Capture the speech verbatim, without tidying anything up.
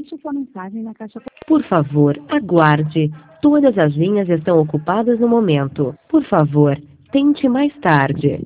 Deixe sua mensagem na caixa. Por favor, aguarde. Todas as linhas estão ocupadas no momento. Por favor, tente mais tarde.